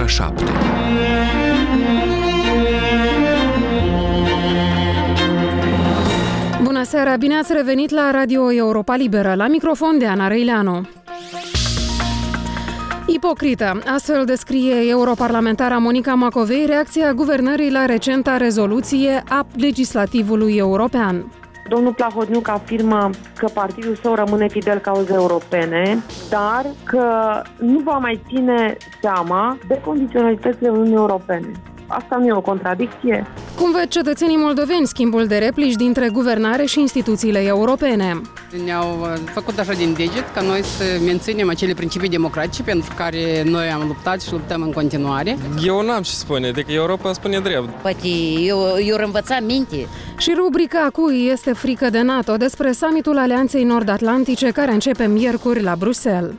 7. Bună seara, bine ați revenit la Radio Europa Liberă. La microfon de Ana Reileanu. Ipocrită. Astfel descrie europarlamentara Monica Macovei reacția guvernării la recenta rezoluție a legislativului european. Domnul Plahotniuc afirmă că partidul său rămâne fidel cauzei europene, dar că nu va mai ține seama de condiționalitățile Uniunii Europene. Asta nu e o contradicție. Cum văd cetățenii moldoveni schimbul de replici dintre guvernare și instituțiile europene? Ne-au făcut așa din deget ca noi să menținem acele principii democratice pentru care noi am luptat și luptăm în continuare. Eu n-am ce spune, decât Europa spune drept. Poate eu învăța minte. Și rubrica Cui este frică de NATO despre summitul Alianței Nord-Atlantice care începe miercuri la Bruxelles.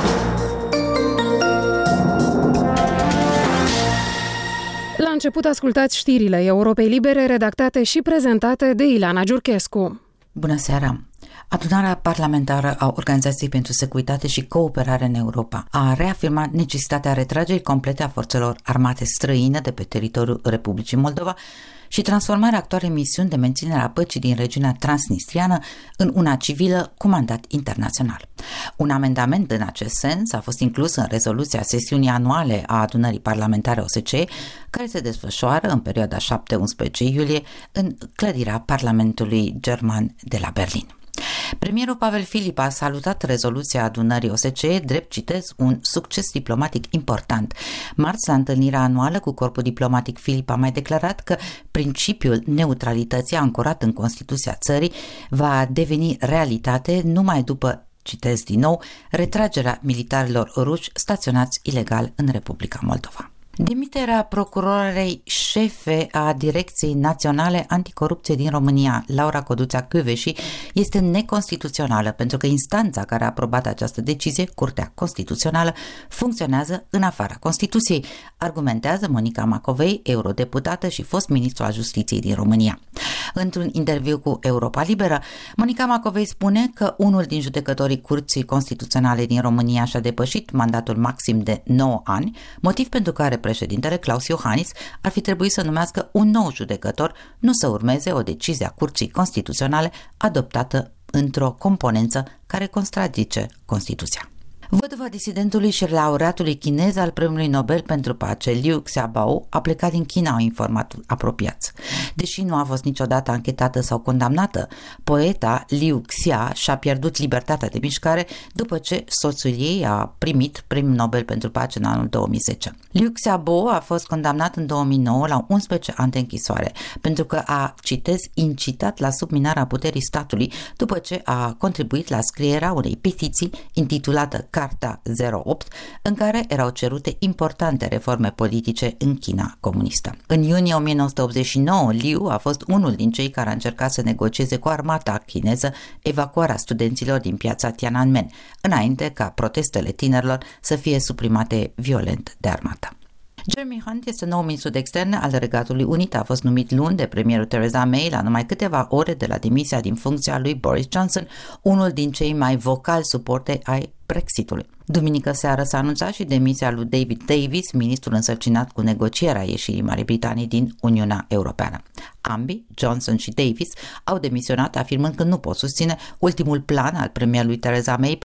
La început ascultați știrile Europei Libere redactate și prezentate de Ileana Giurchescu. Bună seara! Adunarea parlamentară a Organizației pentru Securitate și Cooperare în Europa a reafirmat necesitatea retragerii complete a forțelor armate străine de pe teritoriul Republicii Moldova și transformarea actualei misiuni de menținere a păcii din regiunea transnistriană în una civilă cu mandat internațional. Un amendament în acest sens a fost inclus în rezoluția sesiunii anuale a adunării parlamentare OSCE, care se desfășoară în perioada 7-11 iulie în clădirea Parlamentului German de la Berlin. Premierul Pavel Filip a salutat rezoluția adunării OSCE, drept, citez, un succes diplomatic important. Marți, la întâlnirea anuală cu corpul diplomatic, Filip a mai declarat că principiul neutralității ancorat în Constituția țării va deveni realitate numai după, citez din nou, retragerea militarilor ruși staționați ilegal în Republica Moldova. Demiterea procurorei șefe a Direcției Naționale Anticorupție din România, Laura Codruța-Kövesi, este neconstituțională pentru că instanța care a aprobat această decizie, Curtea Constituțională, funcționează în afara Constituției, argumentează Monica Macovei, eurodeputată și fost ministru al Justiției din România. Într-un interviu cu Europa Liberă, Monica Macovei spune că unul din judecătorii Curții Constituționale din România și-a depășit mandatul maxim de 9 ani, motiv pentru care președintele Klaus Iohannis ar fi trebuit să numească un nou judecător, nu să urmeze o decizie a Curții Constituționale adoptată într-o componență care contrazice Constituția. Văduva disidentului și laureatului chinez al Premiului Nobel pentru Pace, Liu Xiaobo, a plecat din China, au informat apropiați. Deși nu a fost niciodată anchetată sau condamnată, poeta Liu Xia și-a pierdut libertatea de mișcare după ce soțul ei a primit Premiul Nobel pentru Pace în anul 2010. Liu Xiaobo a fost condamnat în 2009 la 11 ani de închisoare pentru că a, citez, incitat la subminarea puterii statului după ce a contribuit la scrierea unei petiții intitulată Carta 08, în care erau cerute importante reforme politice în China comunistă. În iunie 1989, Liu a fost unul din cei care a încercat să negocieze cu armata chineză evacuarea studenților din piața Tiananmen, înainte ca protestele tinerilor să fie suprimate violent de armată. Jeremy Hunt este nou ministru de externe al Regatului Unit, a fost numit luni de premierul Theresa May la numai câteva ore de la demisia din funcția lui Boris Johnson, unul din cei mai vocali suporteri ai Brexitului. Duminică seară s-a anunțat și demisia lui David Davis, ministrul însărcinat cu negocierea ieșirii Marii Britanii din Uniunea Europeană. Ambii, Johnson și Davis, au demisionat afirmând că nu pot susține ultimul plan al premierului Theresa May